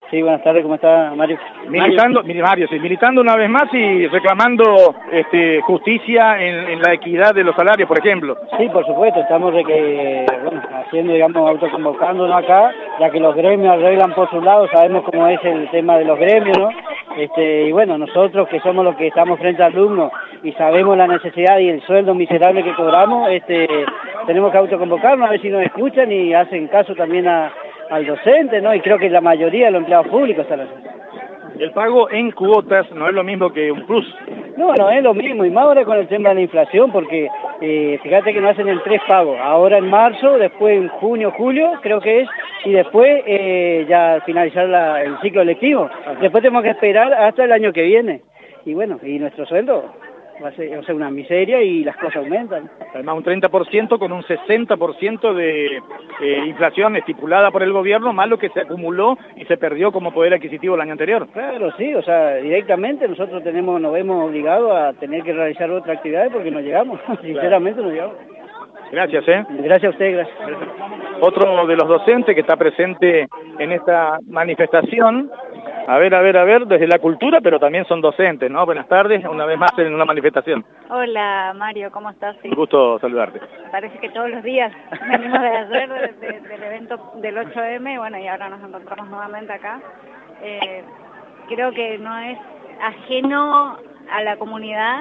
Sí, buenas tardes, ¿cómo está Mario? Militando una vez más y reclamando justicia en la equidad de los salarios, por ejemplo. Sí, por supuesto, estamos haciendo, digamos, autoconvocándonos acá, ya que los gremios arreglan por su lado, sabemos cómo es el tema de los gremios, ¿no? Y bueno, nosotros que somos los que estamos frente a alumnos y sabemos la necesidad y el sueldo miserable que cobramos, tenemos que autoconvocarnos a ver si nos escuchan y hacen caso también al docente, ¿no? Y creo que la mayoría de los empleados públicos están así. El pago en cuotas no es lo mismo que un plus. No, no es lo mismo, y más ahora con el tema de la inflación, porque fíjate que nos hacen en 3 pagos, ahora en marzo, después en junio, julio, creo que es, y después ya finalizar el ciclo lectivo. Después tenemos que esperar hasta el año que viene, y bueno, y nuestro sueldo va a ser una miseria y las cosas aumentan. Además un 30% con un 60% de inflación estipulada por el gobierno, más lo que se acumuló y se perdió como poder adquisitivo el año anterior. Claro, sí, o sea, directamente nosotros nos vemos obligados a tener que realizar otras actividades porque no llegamos, sinceramente no llegamos. Gracias, Gracias a usted, gracias. Otro de los docentes que está presente en esta manifestación, a ver, desde la cultura, pero también son docentes, ¿no? Buenas tardes, una vez más en una manifestación. Hola Mario, ¿cómo estás? Sí. Un gusto saludarte. Parece que todos los días venimos de ayer del evento del 8M, bueno, y ahora nos encontramos nuevamente acá. Creo que no es ajeno a la comunidad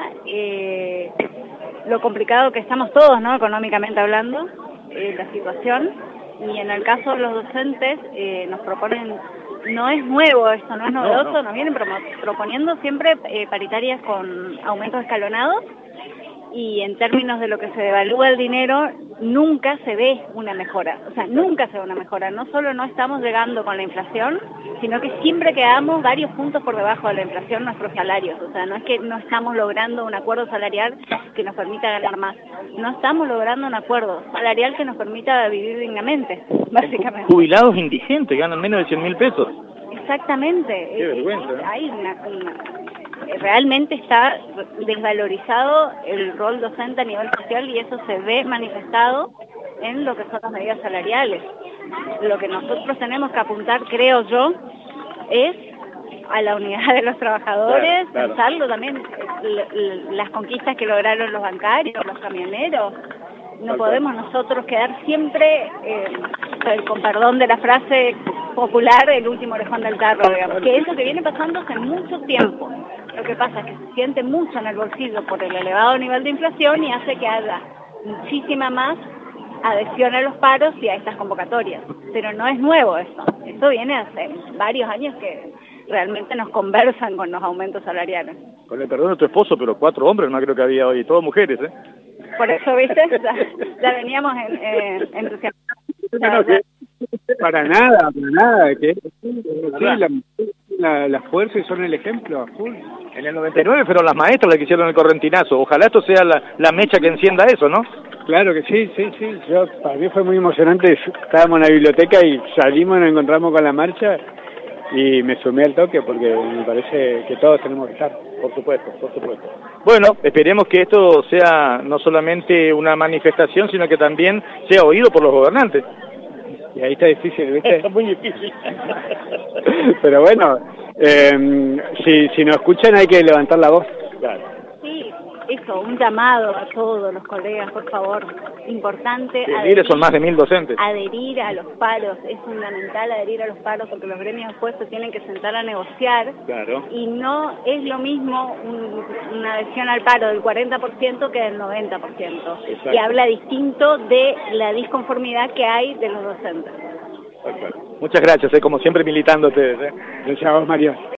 lo complicado que estamos todos, ¿no? Económicamente hablando, la situación, y en el caso de los docentes nos proponen, no es nuevo esto, no es novedoso, no. Nos vienen proponiendo siempre paritarias con aumentos escalonados, y en términos de lo que se devalúa el dinero, nunca se ve una mejora, o sea, nunca se ve una mejora, no solo no estamos llegando con la inflación, sino que siempre quedamos varios puntos por debajo de la inflación nuestros salarios, o sea, no es que no estamos logrando un acuerdo salarial que nos permita ganar más, no estamos logrando un acuerdo salarial que nos permita vivir dignamente, básicamente. Jubilados indigentes ganan menos de 100.000 pesos. Exactamente. Qué vergüenza. Hay realmente está desvalorizado el rol docente a nivel social y eso se ve manifestado en lo que son las medidas salariales. Lo que nosotros tenemos que apuntar, creo yo, es a la unidad de los trabajadores, claro. Pensarlo también, las conquistas que lograron los bancarios, los camioneros. No podemos nosotros quedar siempre, con perdón de la frase popular, el último orejón del tarro, digamos, que es lo que viene pasando hace mucho tiempo. Lo que pasa es que se siente mucho en el bolsillo por el elevado nivel de inflación y hace que haya muchísima más adhesión a los paros y a estas convocatorias. Pero no es nuevo eso. Esto viene hace varios años que realmente nos conversan con los aumentos salariales. Con el perdón de tu esposo, pero 4 hombres no creo que había hoy, todas mujeres, ¿eh? Por eso, ¿viste? Ya veníamos entusiasmados. Para nada, que sí, la fuerza y son el ejemplo. En el 99 fueron las maestras las que hicieron el correntinazo. Ojalá esto sea la mecha que encienda eso, ¿no? Claro que sí. Para mí fue muy emocionante. Estábamos en la biblioteca y salimos, nos encontramos con la marcha y me sumé al toque porque me parece que todos tenemos que estar. Por supuesto. Bueno, esperemos que esto sea no solamente una manifestación, sino que también sea oído por los gobernantes. Y ahí está difícil, ¿viste? Está muy difícil. Pero bueno, si nos escuchan hay que levantar la voz. Claro. Sí, eso, un llamado a todos los colegas, por favor, importante. Sí, son más de 1.000 docentes. Adherir a los paros, es fundamental adherir a los paros porque los gremios después se tienen que sentar a negociar. Claro. Y no es lo mismo una adhesión al paro del 40% que del 90%. Exacto. Y habla distinto de la disconformidad que hay de los docentes. Muchas gracias, como siempre militando ustedes. Gracias a vos, Mario.